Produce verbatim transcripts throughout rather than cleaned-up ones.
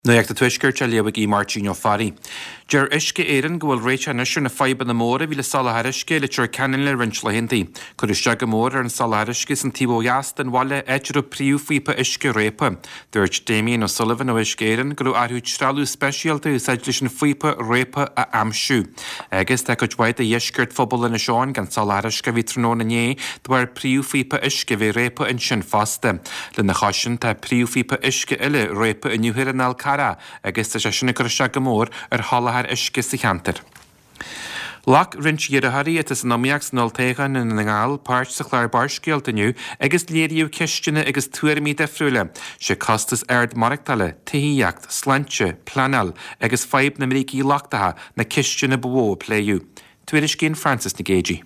No ag the tuisgur te leabhah í Martino Fari. Ger isce éan go bhfuil réite nisir na faiban na móra bhí le salaharisce le tuair canan le rins le hindi. Cur iste go mór ar an salaharisce san tíbó jast an bhaile éidir príú fipa isce répa. Dúirt Damien O'Sullivan ó isce éan go arthú tralú speisialta ús leis an fipa répa a amsú. Agus te go dwaid a dheisgurt fphobal in na seán gan salaharisce bhí tróna né dwar príú fipa isce bhí répa in sin fasta. Le na chasin tá príú fipa isce ile répa in nuhir an alcara agus tá sé sinna chuiste go mór ar hallahar isce sa cheantar. Lach rins iadharí it is nóíachs noltégan in na ngáil páirt sa chláir barscialtaniu agus léiríú cisteanna agus tuairimí de friúile sé costas aird marachtaile, taíocht, slantse, planal agus faib na mríí lachtatha na cisteanna bhó pléú. Tuairis cén Francis na Géji.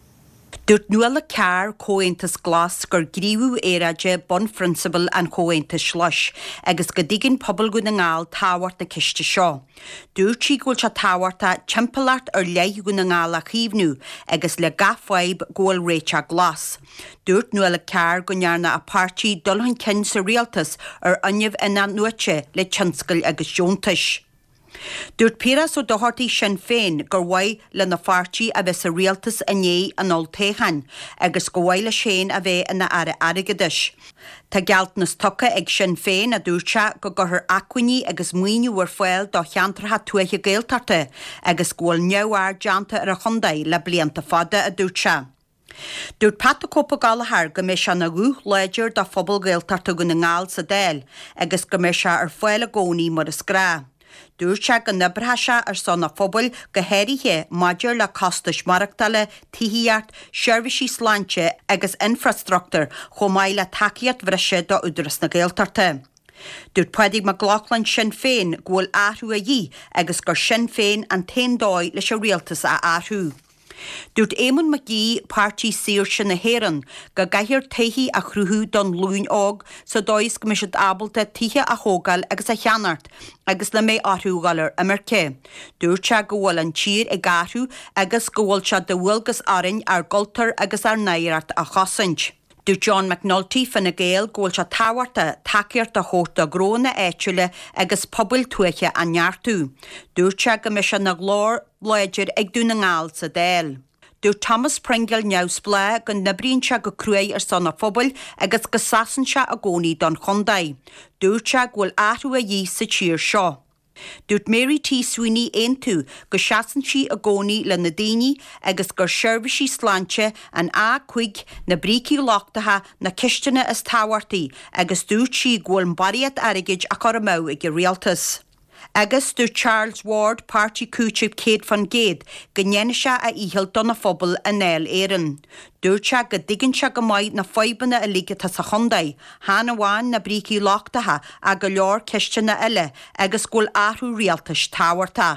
Dúirt nuala cear cóhaontas glas gur gríomhú éraide bon principal an cóhaontas sleis, agus go dtiginn pobl go na ngáil táhairt na ciste seo. Dúirt sí ghfuil se táhairta timpplaart ar leith go na ngáil a chiomhnú, agus le gafhaib ghfuil réite glas. Dúirt nuala cear go nearna a pártí dulhan cin sa rialtas ar ainmh ina nuaite le tinscail agus jóntais. Dúirt Piras ó dohartaí sin féin gur bhaid le na pháirtí a bheith sa rialtas a né an oltéchan, agus go bhaid le sin a bheith ina ara airgeadis. Tá gealt nas tucha ag sin féin a dúirte go gurthar accuiní agus muoinú ar foiil do cheantartha tuaithe géaltarta, agus ghfuil neamhhar deanta ar a chundaid le blianta fada a dúirte. Dúirt Pat Cópa Gallagher go mé se na gúth léidir do phobal géaltarta go na ngáil sa déil, agus go mé se ar foiil a gcónaí mar a scrá. Dúirte go nibreise ar son na phobal go héirithe maidir le costais marachtaile, taíocht, seirbhísí slánte agus infrastruchtúr chomáid le takeíocht bhreise do údaras na géaltarta. Dúirt Padraig McLaughlin sin féin ghfuil áthú a dhí agus gur sin féin an téindóid leis a rialtas a áthú. Dúirt Éamon McGee pártí sír sin na héan go gaithear taithí a chrúthú don lún ág sa dóis go misisiid ábalta tithe a thógáil agus a cheannart agus le mé áthúgáir Amerce. Dúirte go bhfuil an tír ag gáthú agus go bhfuil se de bhfuilgus árainn ar goltar agus ar naíart a chasaint. Dúirt John McNulty fan na Gael ghfuil se táhairta takeíart a chóta gróna éitiúile agus pobl tuaiche a neartú. Dúirte go mis se na glór léidir ag dú na ngáil sa déil. Dúirt Thomas Pringle neamhsplá go nabrínse go cruaigh ar son na phobal agus go sasanse a gcónaí don chundaid. Dúirte ghfuil áthú a dhí sa tír seo. Dúirt Mary T. Sweeney aon tú go seasansí a gcónaí le na daoine agus gur seirbhísí slánte an á chuig na brící láchtatha na cisteanna is táhairtaí agus dúirt sí ghfuil bariad airgid a chur mó ag rialtas. Agus dúirt Charles Ward pártí cúteamh Kate van Gade go nnéana se a íhil don na phobal a néil éan. Dúirte go dtiginn se go mbeidh na faibanna a lígata sa chundaid, hána bháin na brící láchtatha a go leor cisteanna eile agus ghfuil áthú rialtas táhairta.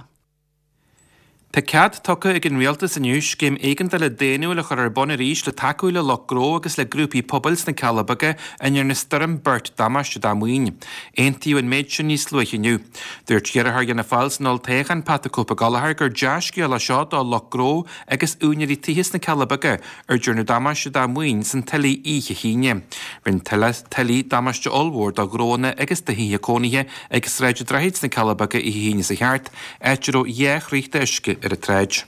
Tá cead tucha ag an rialtas aniuis céim éigeanta le déanú le chur ar bonna rís le takeú le lochró agus le grúpaí pobls na Calabaga inar na sturm Bert Damas da Muoin. Aontaíú an méid sin níos luithiniu. Dúirt dhearthar na fáils nó téchan Pat Cópa Gallagher gur deasci le seo dá lochró agus únirí tíhis na Calabaga ar dúir na Damas da Muoin san tilí ihe híine. Rin tilí Damas de Olmhór do gróna agus de híhe cónaithe agus réidir draid na Calabaga i híine sa cheart, éidir ó dhéach ríta isce ar a tréid.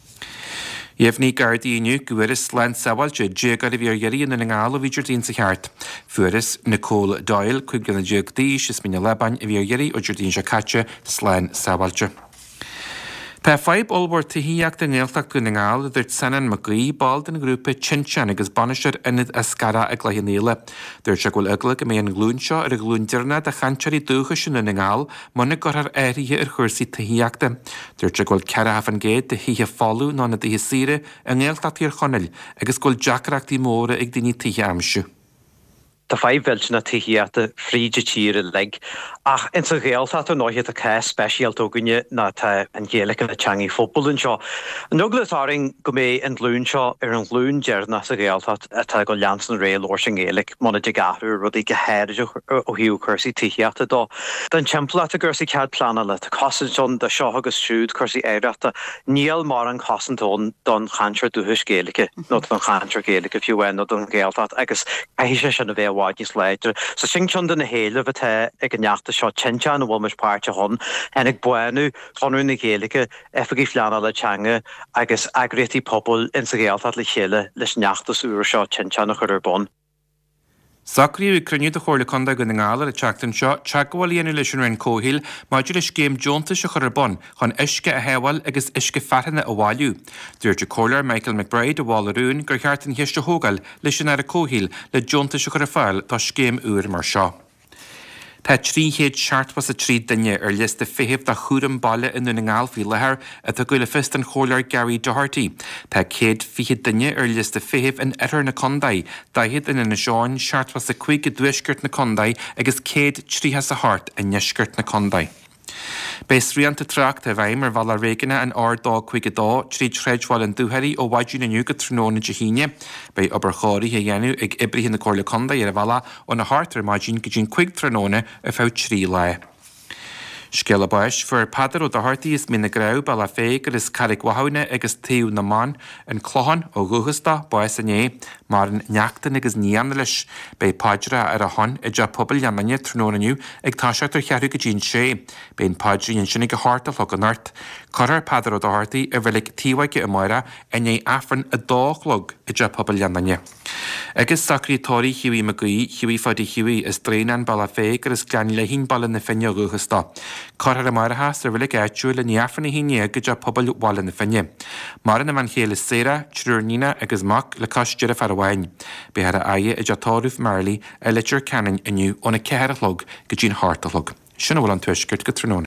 Iefní Guardianu Guiris Len Sawalje Jagar of Yeri and an Ala Vijardin Sahart. Furis Nicole Doyle, Quiggan Jug Dish, Smina Laban, of Yeri, or Jardin Jakacha, Slan Sawalje. Tá five olbor taíocht an éalteach go na ngáil dúirt Sanan McGee bald in grúpa Chinchan agus banisteir inad a scara a ghlaithnéile. Dúirt se ghfuil ugla go mé an glún seo ar a glún dearna de chansearí dúcha sin na ngáil muna gurthar éirithe ar chuirsaí taíochta. Dúirt se ghfuil Cara van Gade de híthe fáú ná na dtí sire an éalteachtaí ar chonneil agus ghfuil deacreachtaí móra ag daoine tithe amsú. Tá fáib bheilte na taíochta fríide tíre le ach in sa géalta nóiad a cá speisialtóganne na tá an ggéalacha na teangaí fótbal seo. Nuglatáring go mé an glún seo ar an glún dearna sa géalta atá go leansan réal or sin géalaigh muna de gathú rud i go héidir ó hiú chuirsaí taíochta dó. Den timpplaat a gursaí cead plana le tá cosan son de seo agus siúd chuirsaí éireachta níl mar an cosantón don chaintear dúthas géalacha nó don chaintear géalacha fiúhain nó don géalta agus aithise sin a bheith bháid níos leidir. Sa sin sean den na héile bheit ag an neachta seo tinsean bhfuil mar páirte hon, enig buanú chunú na géalacha efagí fleanna le teanga agus agrétí pobl in sa géaltat le chéile leis neachtas úr seo tinsean na chuir bon. Sacríú cruniú a chóirla conda go ngála a teachtain seo teagháil íana leis an rin cóhíil, maidir leis céim Jonta se chur bon chun isce a heháil agus isce ferhanna a bháilú. Dúirte cóir Michael McBride a bhálarún gur cheart an hiiste hógal leis an ar a cóhíil le Jonta se chur a fáil tá céim úr mar seo. Tá tríhéad seart was a trí duine ar liste fihib a chúram balle in na ngáilhí lethir a tá goile fist an chóir Gary Doherty. Tá céad fiche duine ar liste fihib in idir na condaid, dahiad in na seáin seart was a chuig a dúisgurt na condaid agus céad tríhas a hart a neisgurt na condaid. Bés rianta tracht a bhaim ar bhall réganna an ardá chuige dá trí treidhil an dúhairí ó bhaidú na nniu go tróna de híine, Bei obair choirí a dhéanú ag ibrihí na cóirla condaid ar a bhela ó na hátar maidín go dtín chuig tróna a fá trí le. Scéile báis fuair padar ó dohartaí is mína grau balla fégur is carig wathna agus taú na man an chlóhan ó guchasta báis a né mar an neachtain agus níana leis bei pádra ar a hon i d pobl leannaine trónaniu ag táiseach ar chearú go dín sé, bein pádra in sinnig go háta le an nart. Corar padar ó dohartaí a bhfuil tíhaige i mara a né affran a dálog i d pobl leannaine. Agus sacrítóirí hiúí me gaí hiúí fáidí hiúí is dréan balla fégur is glean le hín balla na finne guchasta. Corar a marthas ar bhfuil éitú le neafranna híine go de pobl bhála na finne. Mar na man chéile séra, trúrnína agus mac le costíir a far bhhain. Bear a aie i d táirúh marlí a litir canan iniu óna cearachlog go dín háartalog. Sinna bhfuil an tuisgurt go tróna.